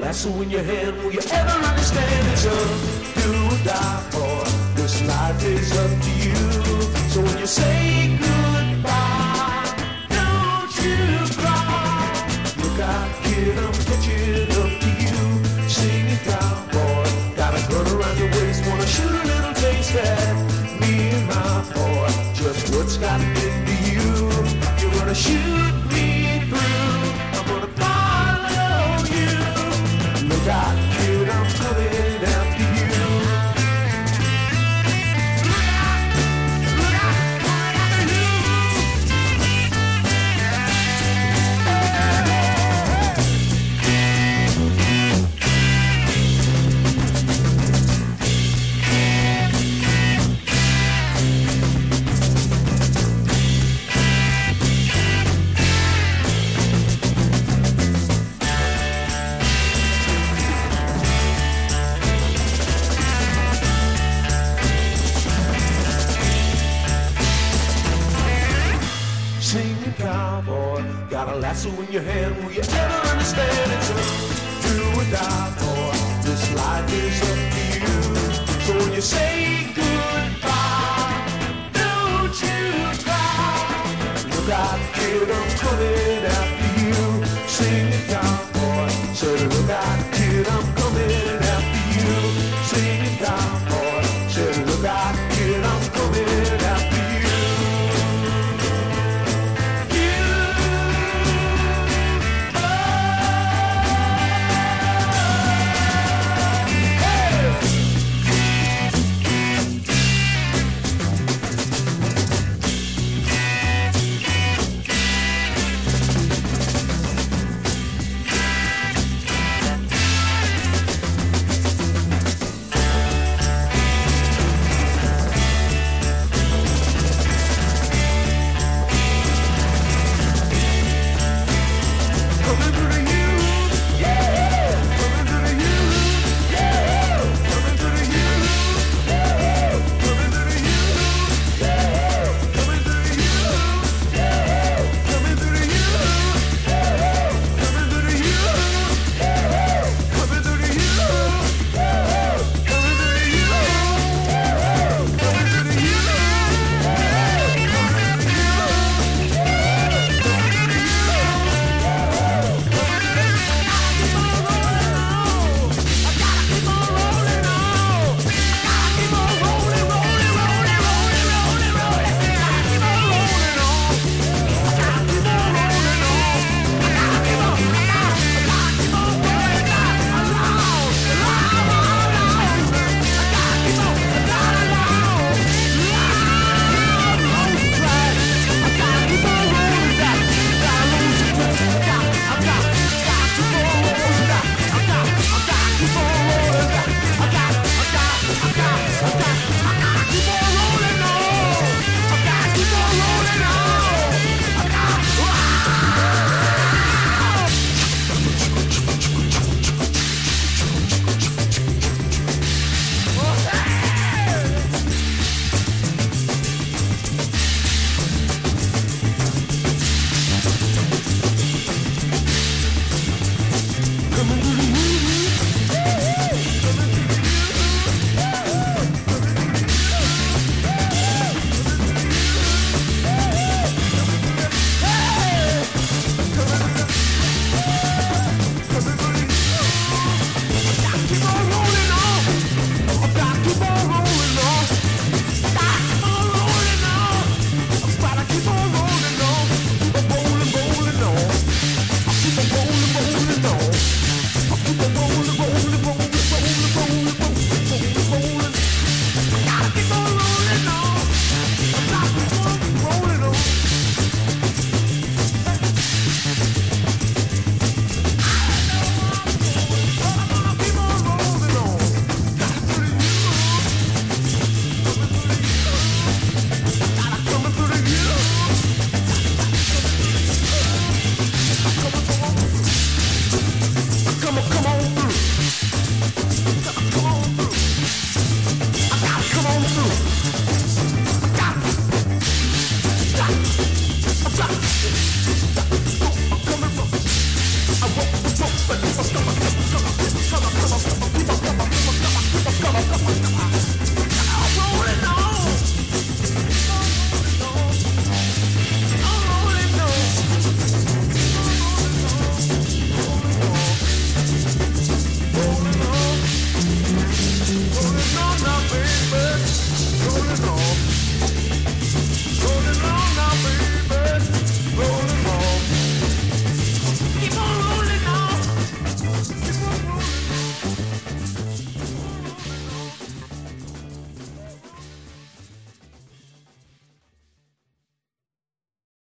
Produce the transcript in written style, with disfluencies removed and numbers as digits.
lasso in your hand, will you ever understand it's a do or die for? This life is up to you. So when you say goodbye, don't you cry. Look out, kid, I'm catching up to you. Singing cowboy, got a gun around your waist, wanna shoot a little taste at me and my boy. Just what's got into you? You're gonna shoot me through. I'm gonna follow you. Look out, kid, I'm coming after you. Singing cowboy, got a lasso in your hand, will you ever understand it's a do or die for?